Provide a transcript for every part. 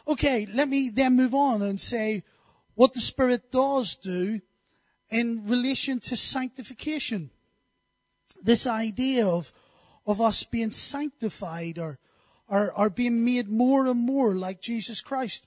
Okay, let me then move on and say what the Spirit does do in relation to sanctification. This idea of us being sanctified or being made more and more like Jesus Christ.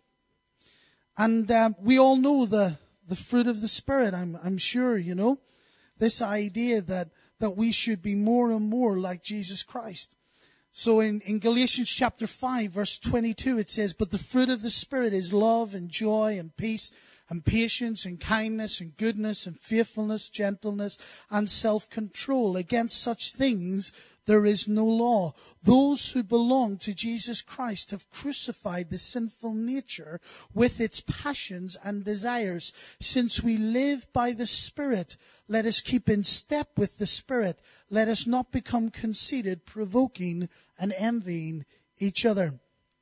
And we all know the fruit of the Spirit, I'm sure, you know. This idea that we should be more and more like Jesus Christ. So in Galatians chapter 5, verse 22, it says, "But the fruit of the Spirit is love and joy and peace and patience and kindness and goodness and faithfulness, gentleness and self-control. Against such things there is no law. Those who belong to Jesus Christ have crucified the sinful nature with its passions and desires. Since we live by the Spirit, let us keep in step with the Spirit. Let us not become conceited, provoking and envying each other."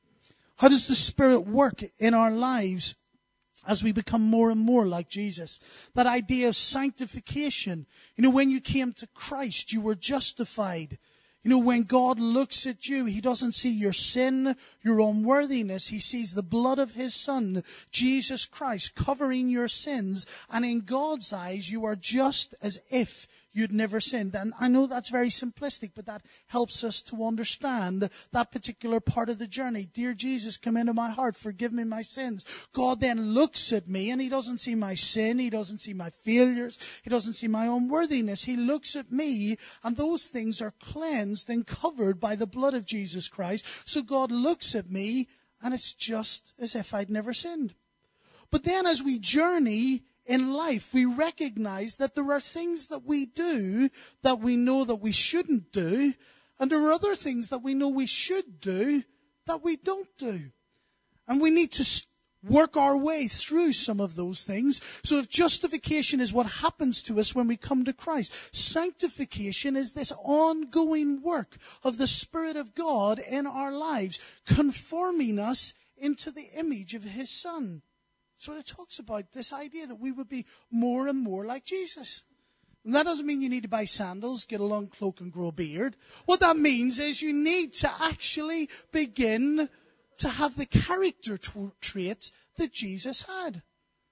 How does the Spirit work in our lives as we become more and more like Jesus? That idea of sanctification. You know, when you came to Christ, you were justified. You know, when God looks at you, He doesn't see your sin, your unworthiness. He sees the blood of His Son, Jesus Christ, covering your sins. And in God's eyes, you are just as if you'd never sinned. And I know that's very simplistic, but that helps us to understand that particular part of the journey. Dear Jesus, come into my heart, forgive me my sins. God then looks at me and He doesn't see my sin, He doesn't see my failures, He doesn't see my unworthiness. He looks at me and those things are cleansed and covered by the blood of Jesus Christ. So God looks at me and it's just as if I'd never sinned. But then as we journey in life, we recognize that there are things that we do that we know that we shouldn't do, and there are other things that we know we should do that we don't do. And we need to work our way through some of those things. So if justification is what happens to us when we come to Christ, sanctification is this ongoing work of the Spirit of God in our lives, conforming us into the image of His Son. So it talks about this idea that we would be more and more like Jesus. And that doesn't mean you need to buy sandals, get a long cloak and grow a beard. What that means is you need to actually begin to have the character traits that Jesus had.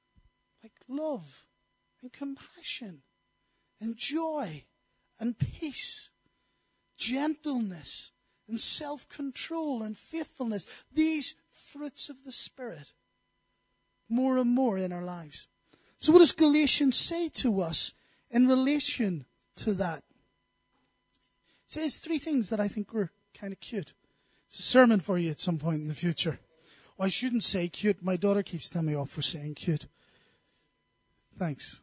Like love and compassion and joy and peace, gentleness and self-control and faithfulness. These fruits of the Spirit. More and more in our lives. So what does Galatians say to us in relation to that? It says three things that I think were kind of cute. It's a sermon for you at some point in the future. Oh, I shouldn't say cute. My daughter keeps telling me off for saying cute. Thanks.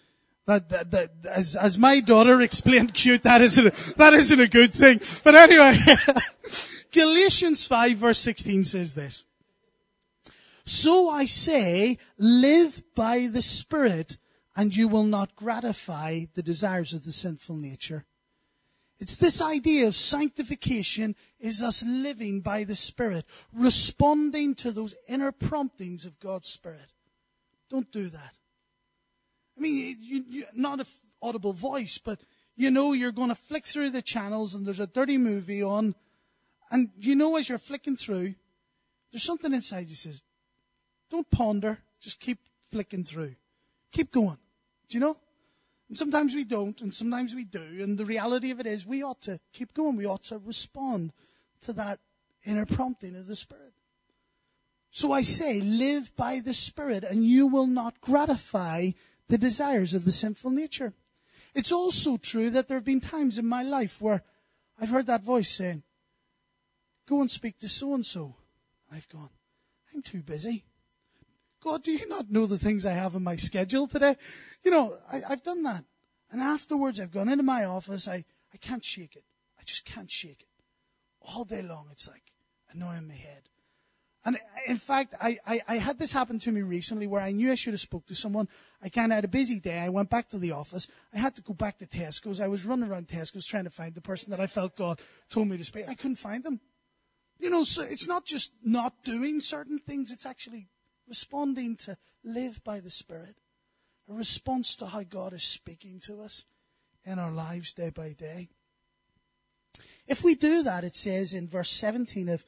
As my daughter explained cute, that isn't a good thing. But anyway, Galatians 5 verse 16 says this. "So I say, live by the Spirit, and you will not gratify the desires of the sinful nature." It's this idea of sanctification is us living by the Spirit, responding to those inner promptings of God's Spirit. Don't do that. I mean, you not an audible voice, but you know you're going to flick through the channels and there's a dirty movie on, and you know as you're flicking through, there's something inside you says, don't ponder, just keep flicking through. Keep going. Do you know? And sometimes we don't, and sometimes we do. And the reality of it is we ought to keep going. We ought to respond to that inner prompting of the Spirit. So I say, live by the Spirit, and you will not gratify the desires of the sinful nature. It's also true that there have been times in my life where I've heard that voice saying, go and speak to so-and-so. I've gone, I'm too busy. God, do you not know the things I have in my schedule today? You know, I've done that. And afterwards, I've gone into my office. I can't shake it. I just can't shake it. All day long, it's like annoying my head. And in fact, I had this happen to me recently where I knew I should have spoke to someone. I kind of had a busy day. I went back to the office. I had to go back to Tesco's. I was running around Tesco's trying to find the person that I felt God told me to speak. I couldn't find them. You know, so it's not just not doing certain things. It's actually responding to live by the Spirit. A response to how God is speaking to us in our lives day by day. If we do that, it says in verse 17 of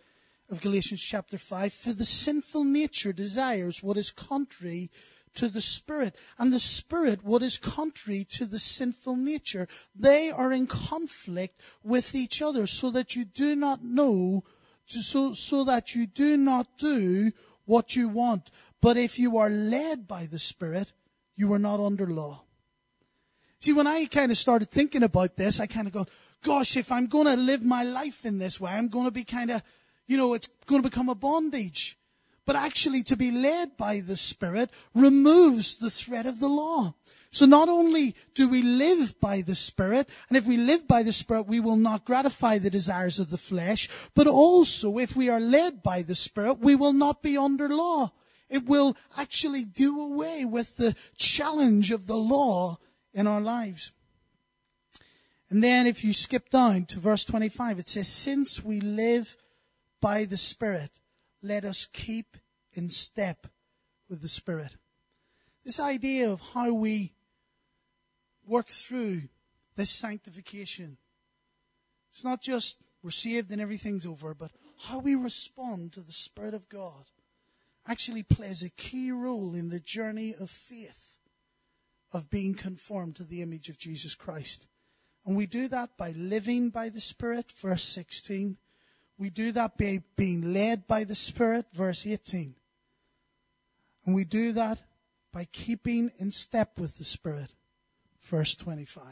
of Galatians chapter 5, for the sinful nature desires what is contrary to the Spirit, and the Spirit what is contrary to the sinful nature. They are in conflict with each other, so that you do not know, so that you do not do what you want. But if you are led by the Spirit, you are not under law. See, when I kind of started thinking about this, I kind of go, gosh, if I'm going to live my life in this way, I'm going to be kind of, it's going to become a bondage. But actually, to be led by the Spirit removes the threat of the law. So not only do we live by the Spirit, and if we live by the Spirit, we will not gratify the desires of the flesh, but also if we are led by the Spirit, we will not be under law. It will actually do away with the challenge of the law in our lives. And then if you skip down to verse 25, it says, since we live by the Spirit, let us keep in step with the Spirit. This idea of how we work through this sanctification. It's not just we're saved and everything's over, but how we respond to the Spirit of God actually plays a key role in the journey of faith, of being conformed to the image of Jesus Christ. And we do that by living by the Spirit, verse 16. We do that by being led by the Spirit, verse 18. And we do that by keeping in step with the Spirit, verse 25.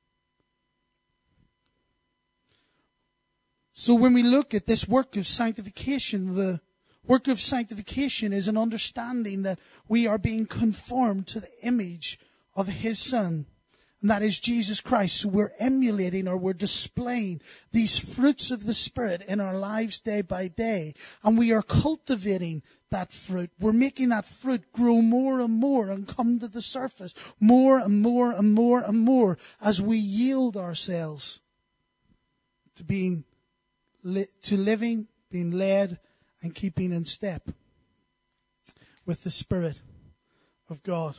So when we look at this work of sanctification, the work of sanctification is an understanding that we are being conformed to the image of His Son, and that is Jesus Christ. So we're emulating, or we're displaying these fruits of the Spirit in our lives day by day, and we are cultivating that fruit. We're making that fruit grow more and more and come to the surface more and more and more and more as we yield ourselves to living, being led, and keeping in step with the Spirit of God.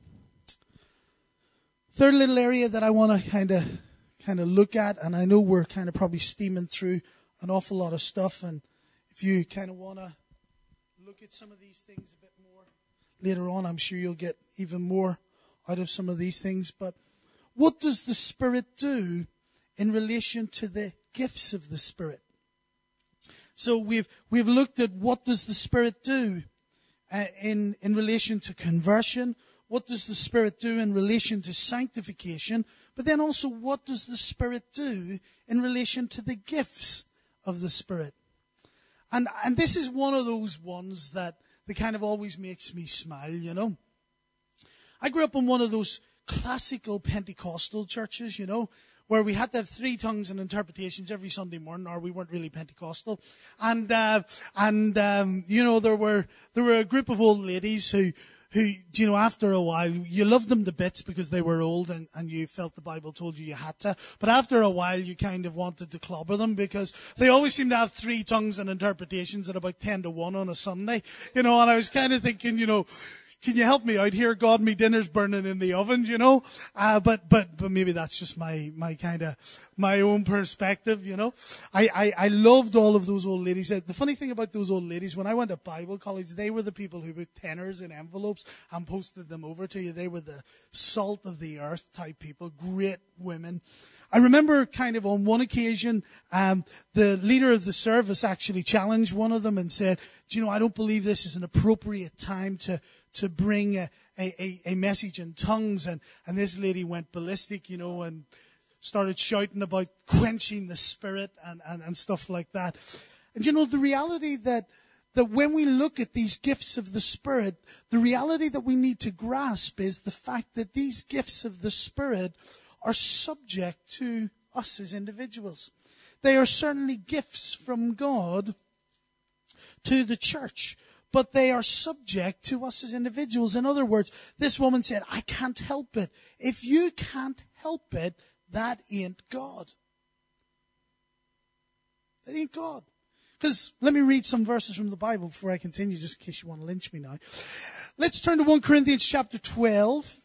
Third little area that I want to kind of look at, and I know we're kind of probably steaming through an awful lot of stuff, and if you kind of want to look at some of these things a bit more later on, I'm sure you'll get even more out of some of these things. But what does the Spirit do in relation to the gifts of the Spirit? So we've looked at what does the Spirit do in relation to conversion. What does the Spirit do in relation to sanctification? But then also, what does the Spirit do in relation to the gifts of the Spirit? And this is one of those ones that kind of always makes me smile, I grew up in one of those classical Pentecostal churches, where we had to have 3 tongues and interpretations every Sunday morning, or we weren't really Pentecostal. And there were a group of old ladies who, after a while, you loved them to bits because they were old and you felt the Bible told you had to. But after a while, you kind of wanted to clobber them because they always seemed to have 3 tongues and interpretations at about 10 to 1 on a Sunday. And I was kind of thinking, can you help me out here? God, me dinner's burning in the oven, But maybe that's just my own perspective, I loved all of those old ladies. The funny thing about those old ladies, when I went to Bible college, they were the people who put tenors in envelopes and posted them over to you. They were the salt of the earth type people, great women. I remember kind of on one occasion, the leader of the service actually challenged one of them and said, I don't believe this is an appropriate time to bring a message in tongues. And this lady went ballistic, and started shouting about quenching the Spirit and stuff like that. And the reality that when we look at these gifts of the Spirit, the reality that we need to grasp is the fact that these gifts of the Spirit are subject to us as individuals. They are certainly gifts from God to the church, but they are subject to us as individuals. In other words, this woman said, I can't help it. If you can't help it, that ain't God. That ain't God. Because let me read some verses from the Bible before I continue, just in case you want to lynch me now. Let's turn to 1 Corinthians chapter 12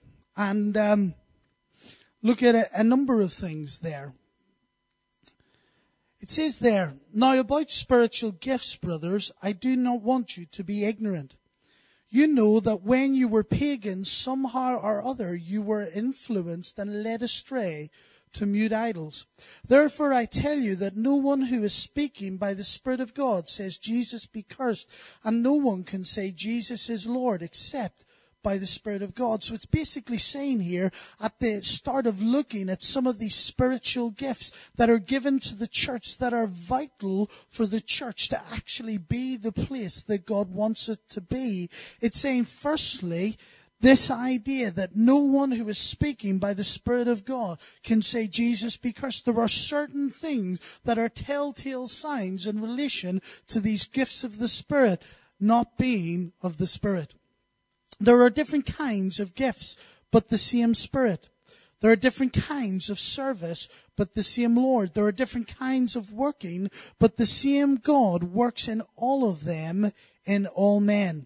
and look at a number of things there. It says there, "Now about spiritual gifts, brothers, I do not want you to be ignorant. You know that when you were pagans, somehow or other you were influenced and led astray to mute idols. Therefore I tell you that no one who is speaking by the Spirit of God says Jesus be cursed, and no one can say Jesus is Lord except by the Spirit of God." So it's basically saying here at the start of looking at some of these spiritual gifts that are given to the church that are vital for the church to actually be the place that God wants it to be. It's saying, firstly, this idea that no one who is speaking by the Spirit of God can say Jesus be cursed. There are certain things that are telltale signs in relation to these gifts of the Spirit not being of the Spirit. There are different kinds of gifts, but the same Spirit. There are different kinds of service, but the same Lord. There are different kinds of working, but the same God works in all of them in all men.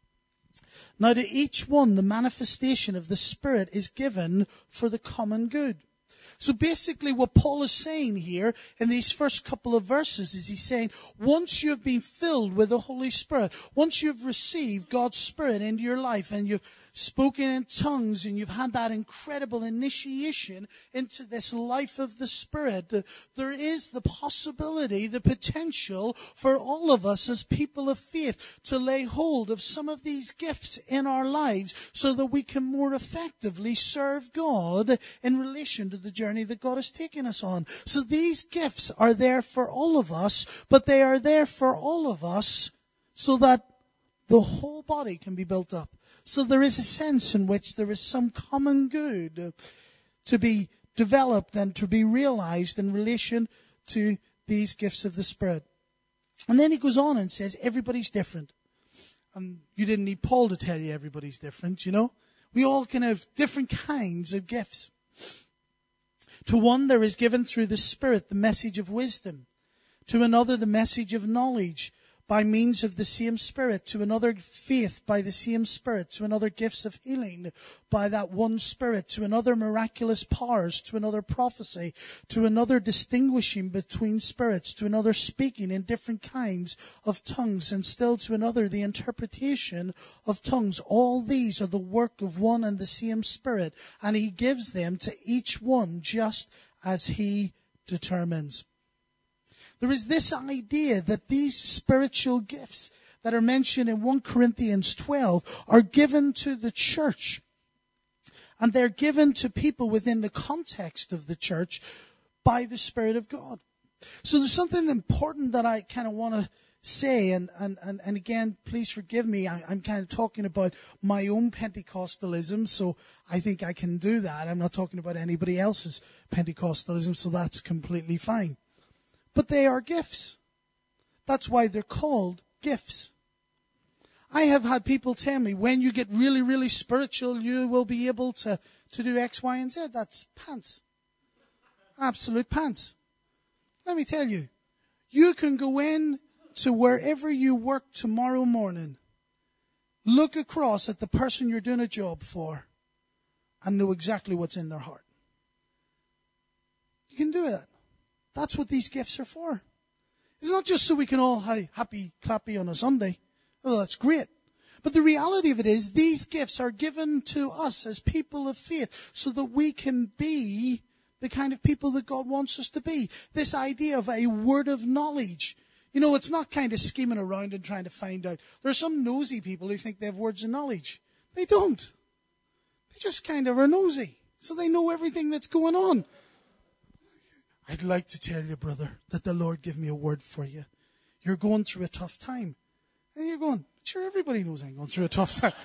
Now to each one, the manifestation of the Spirit is given for the common good. So basically what Paul is saying here in these first couple of verses is he's saying, once you've been filled with the Holy Spirit, once you've received God's Spirit into your life and you've spoken in tongues and you've had that incredible initiation into this life of the Spirit, there is the possibility, the potential for all of us as people of faith to lay hold of some of these gifts in our lives so that we can more effectively serve God in relation to the journey that God has taken us on. So these gifts are there for all of us, but they are there for all of us so that the whole body can be built up. So there is a sense in which there is some common good to be developed and to be realized in relation to these gifts of the Spirit. And then he goes on and says, everybody's different. And you didn't need Paul to tell you everybody's different, you know. We all can have different kinds of gifts. To one there is given through the Spirit the message of wisdom. To another the message of knowledge by means of the same Spirit, to another faith by the same Spirit, to another gifts of healing by that one Spirit, to another miraculous powers, to another prophecy, to another distinguishing between spirits, to another speaking in different kinds of tongues, and still to another the interpretation of tongues. All these are the work of one and the same Spirit, and he gives them to each one just as he determines. There is this idea that these spiritual gifts that are mentioned in 1 Corinthians 12 are given to the church. And they're given to people within the context of the church by the Spirit of God. So there's something important that I kind of want to say, and again, please forgive me, I'm kind of talking about my own Pentecostalism, so I think I can do that. I'm not talking about anybody else's Pentecostalism, so that's completely fine. But they are gifts. That's why they're called gifts. I have had people tell me, when you get really, really spiritual, you will be able to do X, Y, and Z. That's pants. Absolute pants. Let me tell you, you can go in to wherever you work tomorrow morning, look across at the person you're doing a job for, and know exactly what's in their heart. You can do that. That's what these gifts are for. It's not just so we can all happy, clappy on a Sunday. Oh, that's great. But the reality of it is, these gifts are given to us as people of faith so that we can be the kind of people that God wants us to be. This idea of a word of knowledge. You know, it's not kind of scheming around and trying to find out. There are some nosy people who think they have words of knowledge. They don't. They just kind of are nosy. So they know everything that's going on. I'd like to tell you, brother, that the Lord gave me a word for you. You're going through a tough time. And you're going, sure, everybody knows I'm going through a tough time.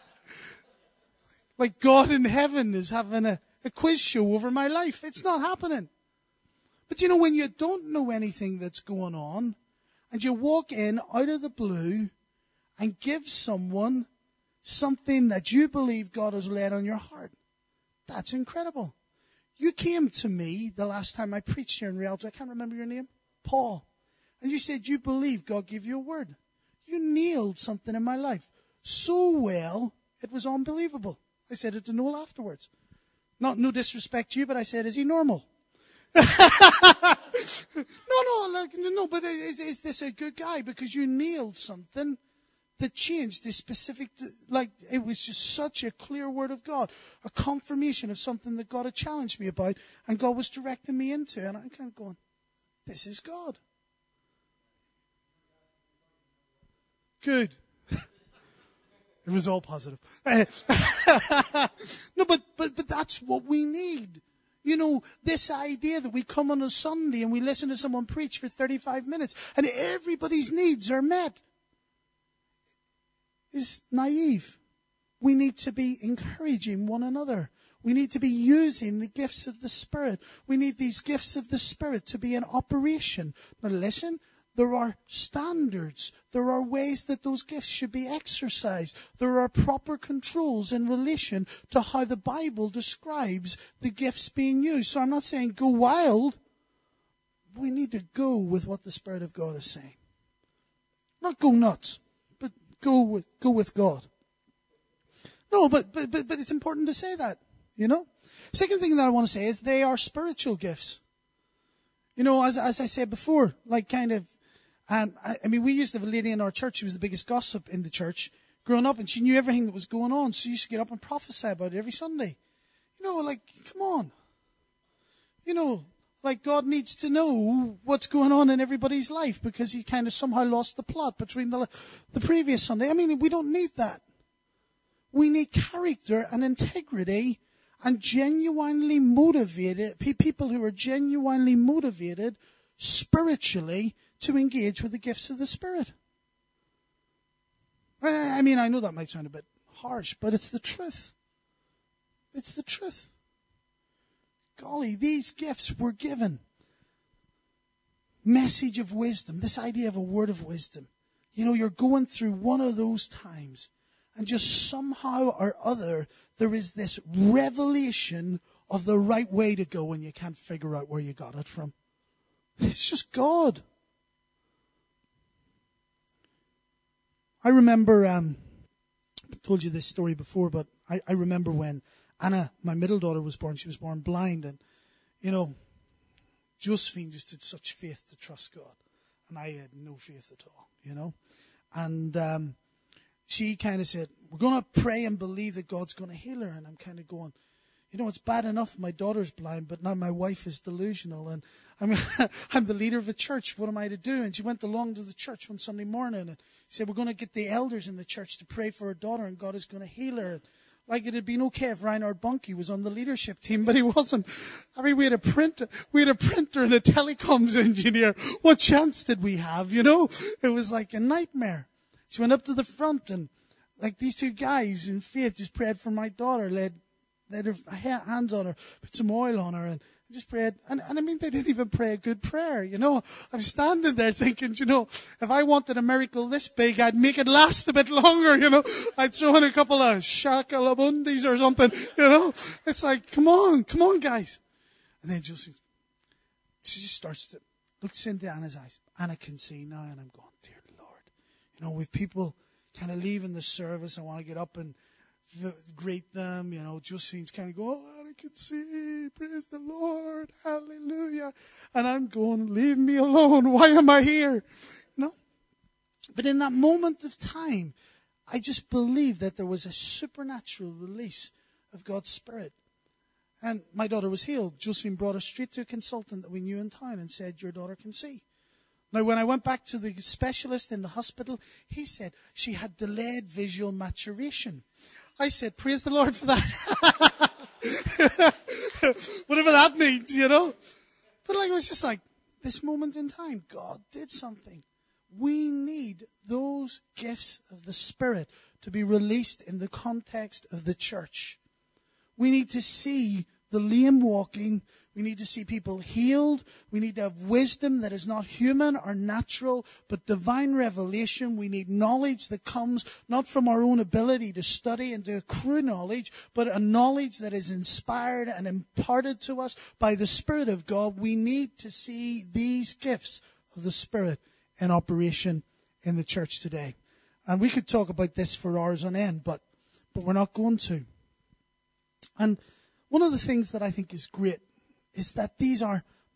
Like God in heaven is having a quiz show over my life. It's not happening. But you know, when you don't know anything that's going on, and you walk in out of the blue and give someone something that you believe God has laid on your heart, that's incredible. You came to me the last time I preached here in Rialto. I can't remember your name. Paul. And you said you believe God gave you a word. You nailed something in my life so well, it was unbelievable. I said it to Noel afterwards. No disrespect to you, but I said, is he normal? No, but is this a good guy? Because you nailed something that changed this specific, it was just such a clear word of God, a confirmation of something that God had challenged me about, and God was directing me into, and I'm kind of going, this is God. Good. It was all positive. No, but that's what we need. You know, this idea that we come on a Sunday and we listen to someone preach for 35 minutes and everybody's needs are met is naive. We need to be encouraging one another. We need to be using the gifts of the Spirit. We need these gifts of the Spirit to be in operation. Now listen, there are standards. There are ways that those gifts should be exercised. There are proper controls in relation to how the Bible describes the gifts being used. So I'm not saying go wild. We need to go with what the Spirit of God is saying. Not go nuts, but go with God. No, but it's important to say that, you know. Second thing that I want to say is they are spiritual gifts. You know, as I said before, we used to have a lady in our church who was the biggest gossip in the church growing up, and she knew everything that was going on, so she used to get up and prophesy about it every Sunday. You know, come on. You know, God needs to know what's going on in everybody's life because he kind of somehow lost the plot between the previous Sunday. I mean, we don't need that. We need character and integrity and genuinely motivated, people who are genuinely motivated spiritually to engage with the gifts of the Spirit. I mean, I know that might sound a bit harsh, but it's the truth. It's the truth. Golly, these gifts were given. Message of wisdom, this idea of a word of wisdom. You know, you're going through one of those times, and just somehow or other, there is this revelation of the right way to go, and you can't figure out where you got it from. It's just God. I remember, I told you this story before, but I remember when Anna, my middle daughter, was born. She was born blind, and, you know, Josephine just had such faith to trust God, and I had no faith at all, you know. And she kind of said, we're going to pray and believe that God's going to heal her. And I'm kind of going, you know, it's bad enough my daughter's blind, but now my wife is delusional. And I'm the leader of the church. What am I to do? And she went along to the church one Sunday morning and said, we're going to get the elders in the church to pray for her daughter and God is going to heal her. Like it had been okay if Reinhard Bunke was on the leadership team, but he wasn't. I mean, we had a printer and a telecoms engineer. What chance did we have, you know? It was like a nightmare. She went up to the front and like these two guys in faith just prayed for my daughter, laid her hands on her, put some oil on her and just prayed. And I mean, they didn't even pray a good prayer, you know. I'm standing there thinking, you know, if I wanted a miracle this big, I'd make it last a bit longer, you know. I'd throw in a couple of shakalabundis or something, you know. It's like, come on, guys. And then she just starts to, looks into Anna's eyes. Anna can see now and I'm going, dear Lord. You know, with people kind of leaving the service, I want to get up and greet them. You know, Josephine's kind of going, oh, I can see, praise the Lord, hallelujah. And I'm going, leave me alone. Why am I here? You know? But in that moment of time, I just believed that there was a supernatural release of God's Spirit. And my daughter was healed. Josephine brought her straight to a consultant that we knew in town and said, your daughter can see. Now, when I went back to the specialist in the hospital, he said she had delayed visual maturation. I said, praise the Lord for that. Whatever that means, you know. But it was just like, this moment in time, God did something. We need those gifts of the Spirit to be released in the context of the church. We need to see the lame walking. We need to see people healed. We need to have wisdom that is not human or natural, but divine revelation. We need knowledge that comes not from our own ability to study and to accrue knowledge, but a knowledge that is inspired and imparted to us by the Spirit of God. We need to see these gifts of the Spirit in operation in the church today. And we could talk about this for hours on end, but we're not going to. And one of the things that I think is great is that these are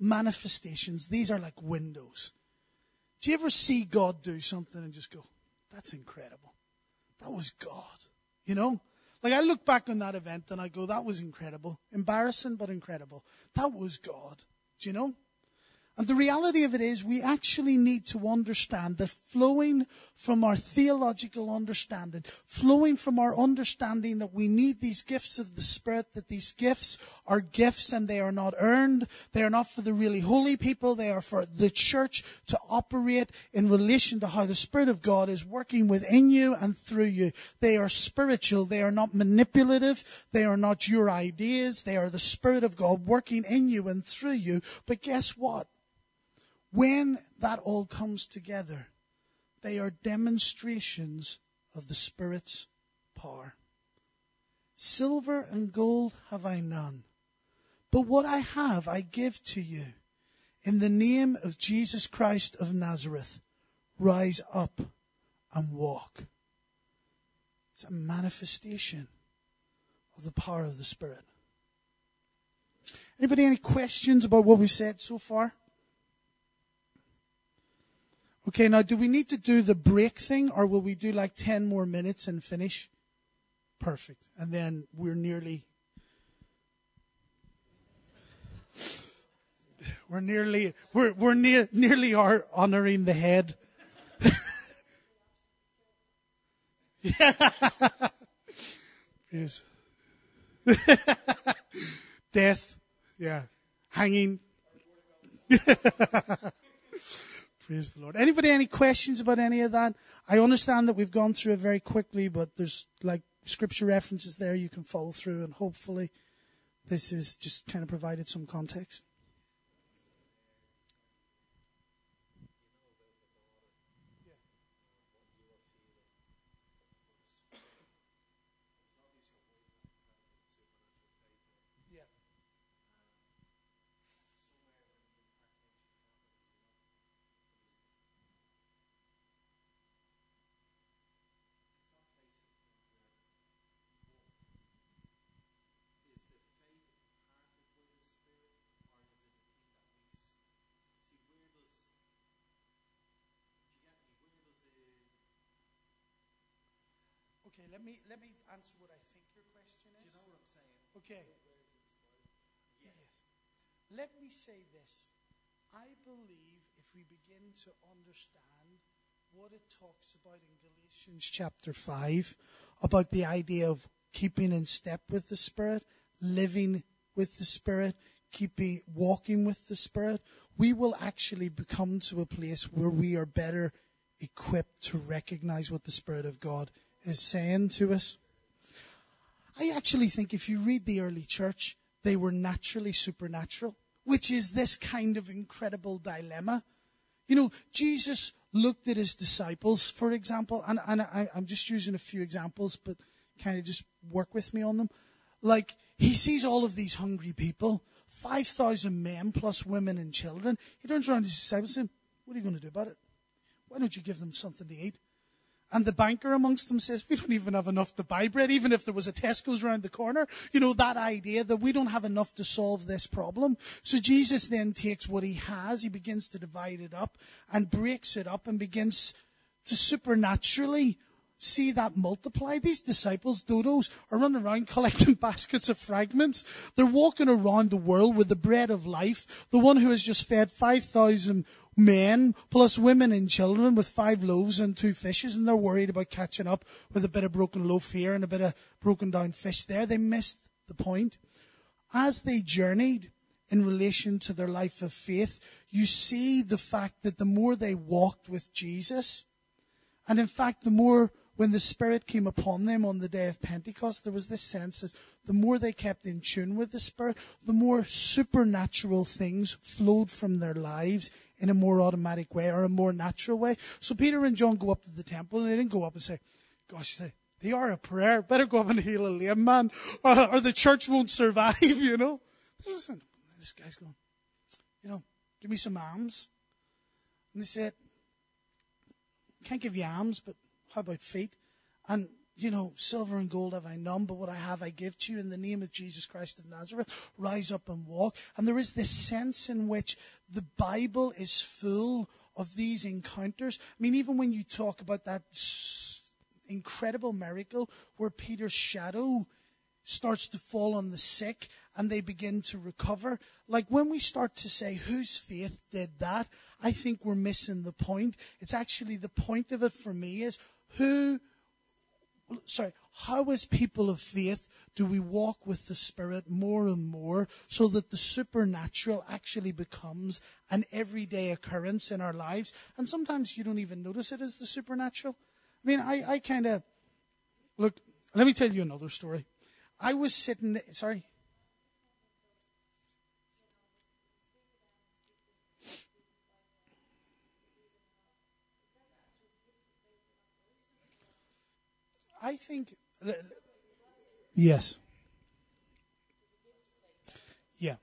manifestations. These are like windows. Do you ever see God do something and just go, that's incredible. That was God. You know? Like I look back on that event and I go, that was incredible. Embarrassing, but incredible. That was God. Do you know? And the reality of it is we actually need to understand that flowing from our theological understanding, flowing from our understanding that we need these gifts of the Spirit, that these gifts are gifts and they are not earned. They are not for the really holy people. They are for the church to operate in relation to how the Spirit of God is working within you and through you. They are spiritual. They are not manipulative. They are not your ideas. They are the Spirit of God working in you and through you. But guess what? When that all comes together, they are demonstrations of the Spirit's power. Silver and gold have I none, but what I have I give to you. In the name of Jesus Christ of Nazareth, rise up and walk. It's a manifestation of the power of the Spirit. Anybody any questions about what we've said so far? Okay, now do we need to do the break thing, or will we do like 10 more minutes and finish? Perfect. And then we're nearly are honoring the head. Yeah. Yes. Death. Yeah. Hanging. Praise the Lord. Anybody any questions about any of that? I understand that we've gone through it very quickly, but there's like scripture references there you can follow through, and hopefully this has just kind of provided some context. Okay, let me answer what I think your question is. Do you know what I'm saying? Okay. Yes. Let me say this. I believe if we begin to understand what it talks about in Galatians chapter 5, about the idea of keeping in step with the Spirit, living with the Spirit, walking with the Spirit, we will actually come to a place where we are better equipped to recognize what the Spirit of God is saying to us. I actually think if you read the early church, they were naturally supernatural, which is this kind of incredible dilemma. You know, Jesus looked at his disciples, for example, and I'm just using a few examples, but kind of just work with me on them. Like, he sees all of these hungry people, 5,000 men plus women and children. He turns around to his disciples and says, what are you going to do about it? Why don't you give them something to eat? And the banker amongst them says, we don't even have enough to buy bread, even if there was a Tesco's around the corner. You know, that idea that we don't have enough to solve this problem. So Jesus then takes what he has, he begins to divide it up and breaks it up and begins to supernaturally see that multiply. These disciples, dodos, are running around collecting baskets of fragments. They're walking around the world with the bread of life. The one who has just fed 5,000 men plus women and children with 5 loaves and 2 fishes, and they're worried about catching up with a bit of broken loaf here and a bit of broken down fish there. They missed the point. As they journeyed in relation to their life of faith, you see the fact that the more they walked with Jesus, and in fact the more when the Spirit came upon them on the day of Pentecost, there was this sense as the more they kept in tune with the Spirit, the more supernatural things flowed from their lives in a more automatic way or a more natural way. So Peter and John go up to the temple, and they didn't go up and say, gosh, they are a prayer. Better go up and heal a lame man, or the church won't survive, you know. Listen, this guy's going, give me some alms. And they said, can't give you alms, but how about feet? And silver and gold have I none, but what I have I give to you. In the name of Jesus Christ of Nazareth, rise up and walk. And there is this sense in which the Bible is full of these encounters. I mean, even when you talk about that incredible miracle where Peter's shadow starts to fall on the sick and they begin to recover. Like when we start to say, whose faith did that? I think we're missing the point. It's actually the point of it for me is how as people of faith do we walk with the Spirit more and more so that the supernatural actually becomes an everyday occurrence in our lives? And sometimes you don't even notice it as the supernatural. I mean, I kind of, look, let me tell you another story. I was sitting, sorry. I think, yes. Yeah.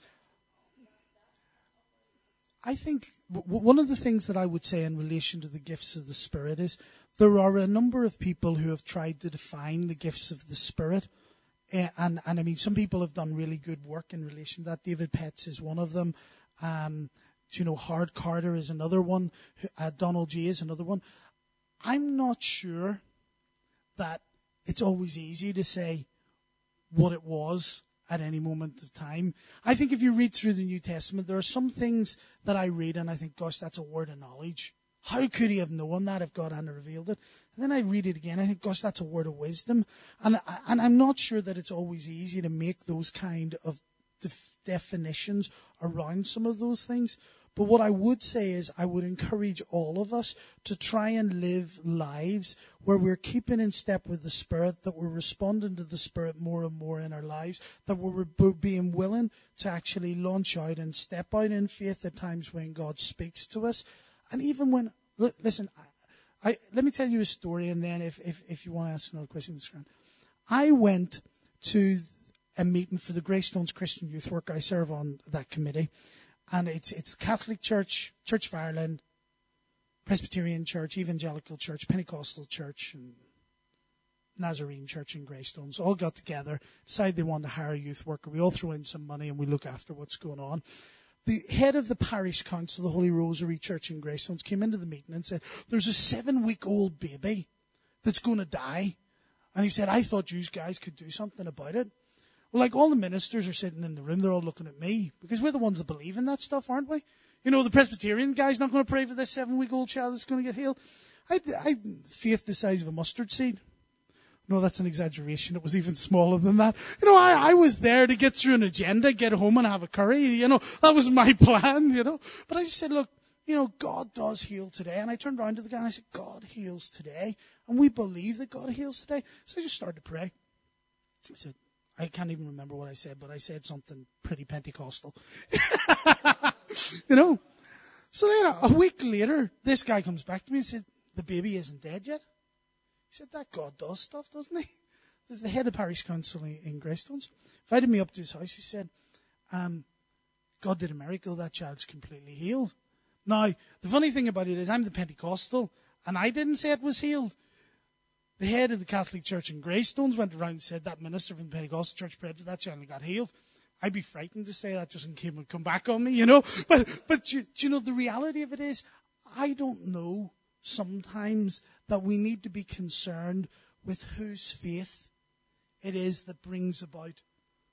I think one of the things that I would say in relation to the gifts of the Spirit is there are a number of people who have tried to define the gifts of the Spirit. And I mean, some people have done really good work in relation to that. David Petts is one of them. Howard Carter is another one. Donald J. is another one. I'm not sure that it's always easy to say what it was at any moment of time. I think if you read through the New Testament, there are some things that I read and I think, gosh, that's a word of knowledge. How could he have known that if God hadn't revealed it? And then I read it again, I think, gosh, that's a word of wisdom. And I'm not sure that it's always easy to make those kind of definitions around some of those things. But what I would say is I would encourage all of us to try and live lives where we're keeping in step with the Spirit, that we're responding to the Spirit more and more in our lives, that we're being willing to actually launch out and step out in faith at times when God speaks to us. And even when, listen, let me tell you a story, and then if you want to ask another question, this round. I went to a meeting for the Greystones Christian Youth Work. I serve on that committee. And it's Catholic Church, Church of Ireland, Presbyterian Church, Evangelical Church, Pentecostal Church, and Nazarene Church in Greystones all got together, decided they wanted to hire a youth worker. We all throw in some money and we look after what's going on. The head of the parish council, the Holy Rosary Church in Greystones, came into the meeting and said, there's a 7-week-old baby that's going to die. And he said, I thought you guys could do something about it. Well, like all the ministers are sitting in the room, they're all looking at me because we're the ones that believe in that stuff, aren't we? The Presbyterian guy's not going to pray for this 7-week-old child that's going to get healed. I had faith the size of a mustard seed. No, that's an exaggeration. It was even smaller than that. I was there to get through an agenda, get home and have a curry. That was my plan, But I just said, look, God does heal today. And I turned around to the guy and I said, God heals today. And we believe that God heals today. So I just started to pray. I said, I can't even remember what I said, but I said something pretty Pentecostal. So then a week later, this guy comes back to me and said, the baby isn't dead yet. He said, that God does stuff, doesn't he? This is the head of parish council in Greystones. Invited me up to his house. He said, God did a miracle. That child's completely healed. Now, the funny thing about it is I'm the Pentecostal, and I didn't say it was healed. The head of the Catholic Church in Greystones went around and said that minister from the Pentecostal Church prayed for that child and got healed. I'd be frightened to say that just in case it would come back on me, But the reality of it is, I don't know sometimes that we need to be concerned with whose faith it is that brings about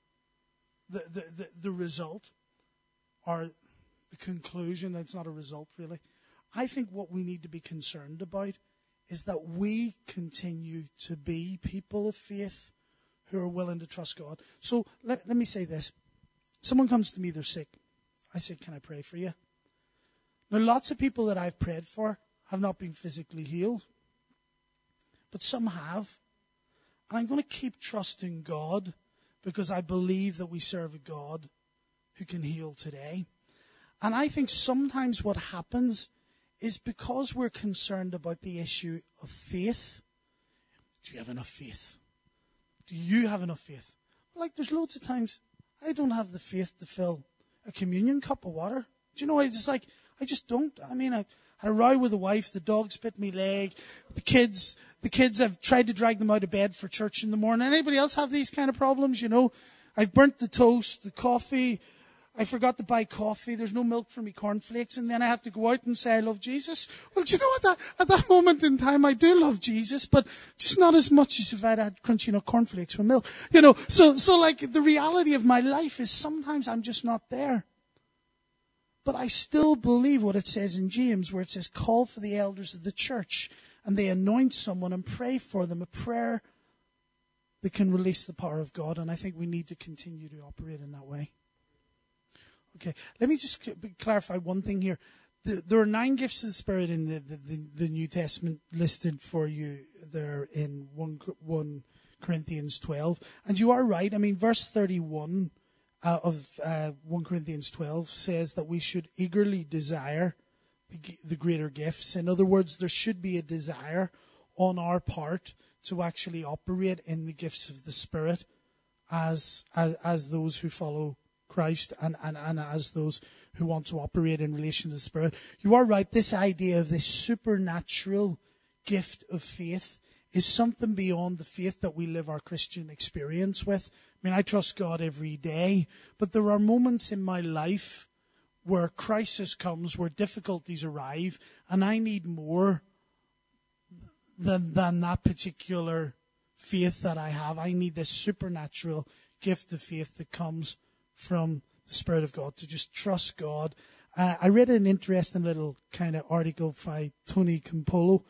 the result or the conclusion. It's not a result, really. I think what we need to be concerned about is that we continue to be people of faith who are willing to trust God. So let me say this. Someone comes to me, they're sick. I say, can I pray for you? Now, lots of people that I've prayed for have not been physically healed. But some have. And I'm going to keep trusting God because I believe that we serve a God who can heal today. And I think sometimes what happens is because we're concerned about the issue of faith. Do you have enough faith? Do you have enough faith? Like there's loads of times I don't have the faith to fill a communion cup of water. Do you know, I just don't. I mean, I had a row with the wife, the dog spit my leg, the kids, the kids, I've tried to drag them out of bed for church in the morning. Anybody else have these kind of problems? You know, I've burnt the toast, the coffee. I forgot to buy coffee. There's no milk for me cornflakes. And then I have to go out and say, I love Jesus. Well, do you know what? At that moment in time, I do love Jesus, but just not as much as if I'd had crunchy nut cornflakes with milk. You know, so like the reality of my life is sometimes I'm just not there. But I still believe what it says in James, where it says, call for the elders of the church, and they anoint someone and pray for them, a prayer that can release the power of God. And I think we need to continue to operate in that way. Okay, let me just clarify one thing here. There are 9 gifts of the Spirit in the New Testament listed for you there in 1 Corinthians 12. And you are right. I mean, verse 31 of 1 Corinthians 12 says that we should eagerly desire the greater gifts. In other words, there should be a desire on our part to actually operate in the gifts of the Spirit as those who follow Christ and as those who want to operate in relation to the Spirit. You are right. This idea of this supernatural gift of faith is something beyond the faith that we live our Christian experience with. I mean, I trust God every day, but there are moments in my life where crisis comes, where difficulties arrive, and I need more than that particular faith that I have. I need this supernatural gift of faith that comes from the Spirit of God, to just trust God. I read an interesting little kind of article by Tony Campolo.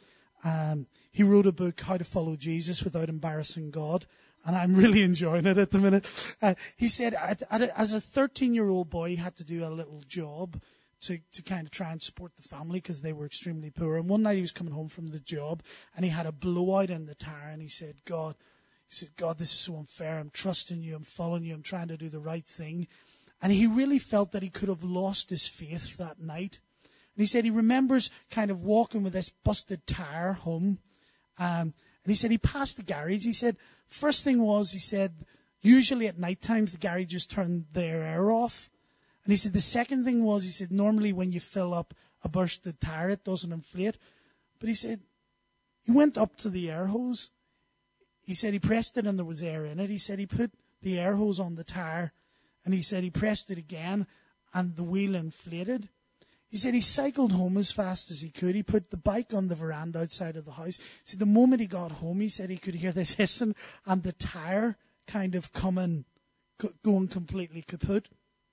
He wrote a book, How to Follow Jesus Without Embarrassing God, and I'm really enjoying it at the minute. He said as a 13-year-old boy, he had to do a little job to kind of try and support the family because they were extremely poor. And one night he was coming home from the job, and he had a blowout in the tire, and he said, God, this is so unfair. I'm trusting you. I'm following you. I'm trying to do the right thing. And he really felt that he could have lost his faith that night. And he said he remembers kind of walking with this busted tire home. And he said he passed the garage. He said, first thing was, he said, usually at night times the garages turn their air off. And he said the second thing was, he said, normally when you fill up a bursted tire, it doesn't inflate. But he said he went up to the air hose. He said he pressed it and there was air in it. He said he put the air hose on the tire, and he said he pressed it again and the wheel inflated. He said he cycled home as fast as he could. He put the bike on the veranda outside of the house. He said the moment he got home, he said he could hear this hissing and the tire kind of going completely kaput.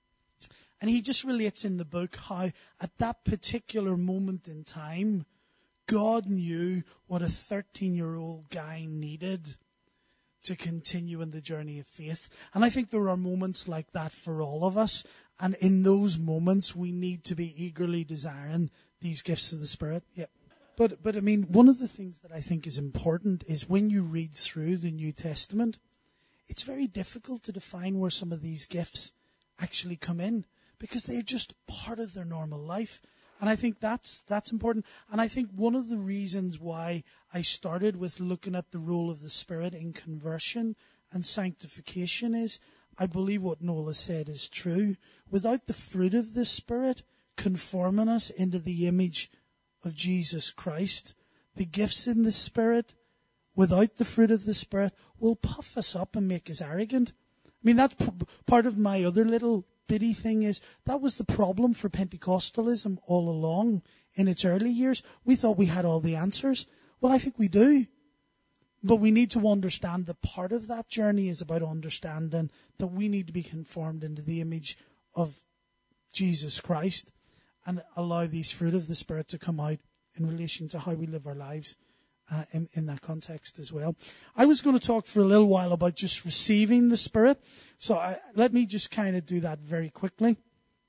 And he just relates in the book how at that particular moment in time, God knew what a 13-year-old guy needed to continue in the journey of faith. And I think there are moments like that for all of us. And in those moments, we need to be eagerly desiring these gifts of the Spirit. Yep. But I mean, one of the things that I think is important is when you read through the New Testament, it's very difficult to define where some of these gifts actually come in, because they're just part of their normal life. And I think that's important. And I think one of the reasons why I started with looking at the role of the Spirit in conversion and sanctification is, I believe what Noel has said is true. Without the fruit of the Spirit conforming us into the image of Jesus Christ, the gifts in the Spirit, without the fruit of the Spirit, will puff us up and make us arrogant. I mean, that's part of my other little bitty thing is that was the problem for Pentecostalism all along in its early years. We thought we had all the answers. Well, I think we do. But we need to understand that part of that journey is about understanding that we need to be conformed into the image of Jesus Christ and allow these fruit of the Spirit to come out in relation to how we live our lives in that context as well. I was going to talk for a little while about just receiving the Spirit. So let me just kind of do that very quickly.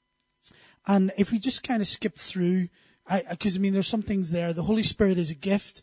And if we just kind of skip through, because there's some things there. The Holy Spirit is a gift.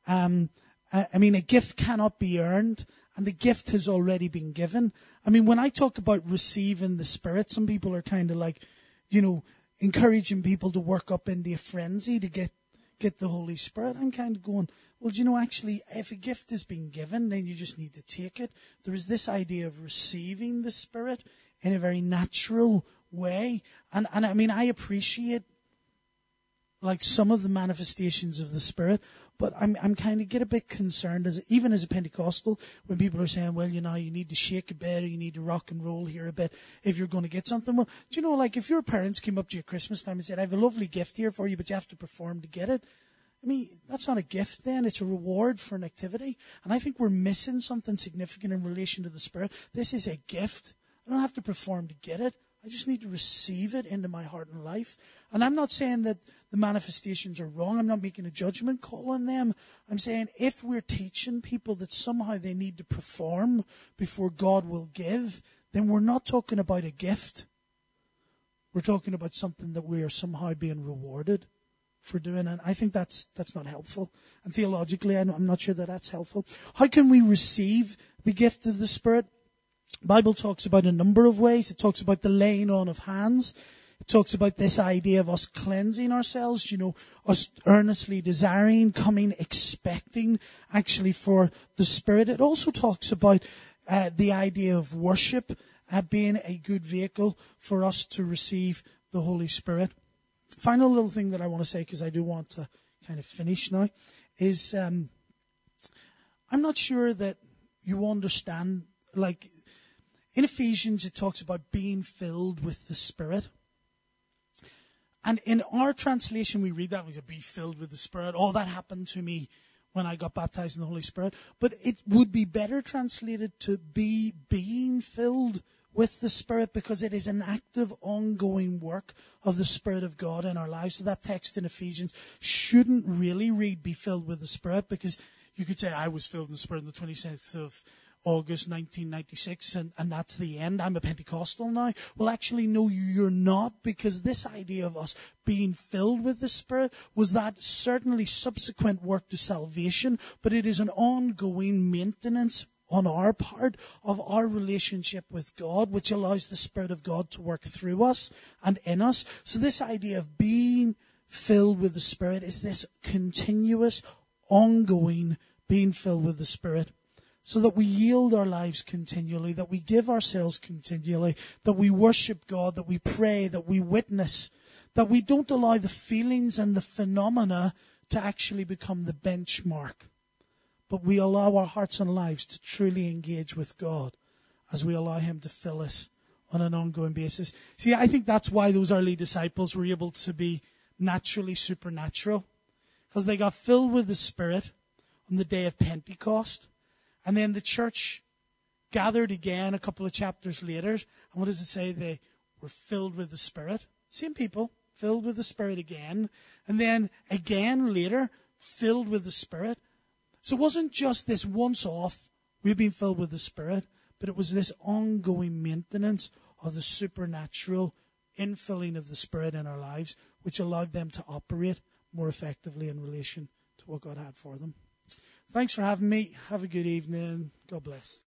A gift cannot be earned, and the gift has already been given. I mean, when I talk about receiving the Spirit, some people are kind of like, encouraging people to work up into a frenzy to get the Holy Spirit. I'm kind of going, well, actually, if a gift has been given, then you just need to take it. There is this idea of receiving the Spirit in a very natural way. And I appreciate like some of the manifestations of the Spirit, but I'm kind of get a bit concerned, even as a Pentecostal, when people are saying, well, you know, you need to shake a bit, or you need to rock and roll here a bit if you're going to get something. Well, do you know, like if your parents came up to you at Christmas time and said, I have a lovely gift here for you, but you have to perform to get it. I mean, that's not a gift then. It's a reward for an activity. And I think we're missing something significant in relation to the Spirit. This is a gift. I don't have to perform to get it. I just need to receive it into my heart and life. And I'm not saying that the manifestations are wrong. I'm not making a judgment call on them. I'm saying if we're teaching people that somehow they need to perform before God will give, then we're not talking about a gift. We're talking about something that we are somehow being rewarded for doing. And I think that's not helpful. And theologically, I'm not sure that that's helpful. How can we receive the gift of the Spirit? The Bible talks about a number of ways. It talks about the laying on of hands. It talks about this idea of us cleansing ourselves, you know, us earnestly desiring, coming, expecting actually for the Spirit. It also talks about the idea of worship being a good vehicle for us to receive the Holy Spirit. Final little thing that I want to say, because I do want to kind of finish now, is I'm not sure that you understand, like, in Ephesians, it talks about being filled with the Spirit. And in our translation, we read that, we say, be filled with the Spirit. Oh, that happened to me when I got baptized in the Holy Spirit. But it would be better translated to be being filled with the Spirit, because it is an active, ongoing work of the Spirit of God in our lives. So that text in Ephesians shouldn't really read, be filled with the Spirit, because you could say, I was filled in the Spirit on the 26th of August 1996, and that's the end. I'm a Pentecostal now. Well, actually, no, you're not, because this idea of us being filled with the Spirit was that certainly subsequent work to salvation, but it is an ongoing maintenance on our part of our relationship with God, which allows the Spirit of God to work through us and in us. So this idea of being filled with the Spirit is this continuous, ongoing being filled with the Spirit. So that we yield our lives continually, that we give ourselves continually, that we worship God, that we pray, that we witness, that we don't allow the feelings and the phenomena to actually become the benchmark, but we allow our hearts and lives to truly engage with God as we allow Him to fill us on an ongoing basis. See, I think that's why those early disciples were able to be naturally supernatural, because they got filled with the Spirit on the day of Pentecost. And then the church gathered again a couple of chapters later. And what does it say? They were filled with the Spirit. Same people, filled with the Spirit again. And then again later, filled with the Spirit. So it wasn't just this once off, we've been filled with the Spirit, but it was this ongoing maintenance of the supernatural infilling of the Spirit in our lives, which allowed them to operate more effectively in relation to what God had for them. Thanks for having me. Have a good evening. God bless.